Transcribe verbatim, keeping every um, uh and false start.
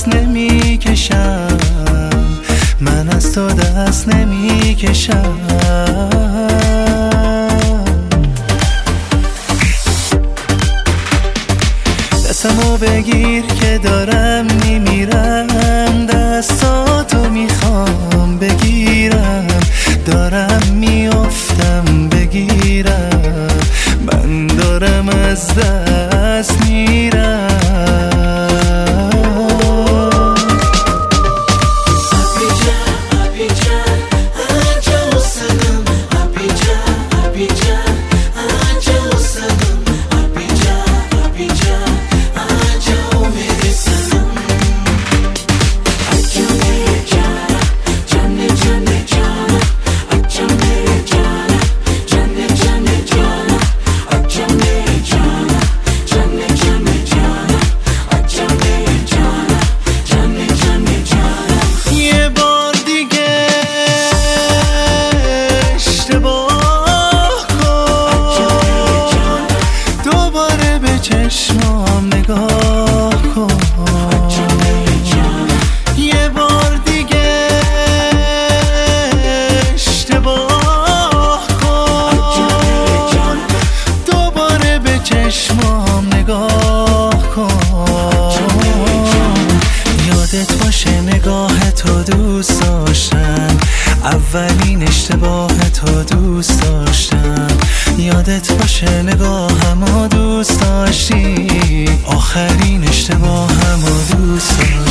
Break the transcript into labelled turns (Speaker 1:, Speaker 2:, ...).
Speaker 1: دست نمی کشم، من از تو دست نمی کشم. دستمو بگیر که دارم میمیرم، دستاتو میخوام بگیرم، دارم میافتم بگیرم، من دارم از دست میرم. چشمام نگاه کن، یه بار دیگه اشتباه کن، دوباره به چشمام نگاه کن. یادت باشه نگاه تو دوست داشتم، اولین اشتباه تو دوست داشتم. یادت باشه نگاهمو دوست داشتی، آخرین اشتباهمو دوست داشتی.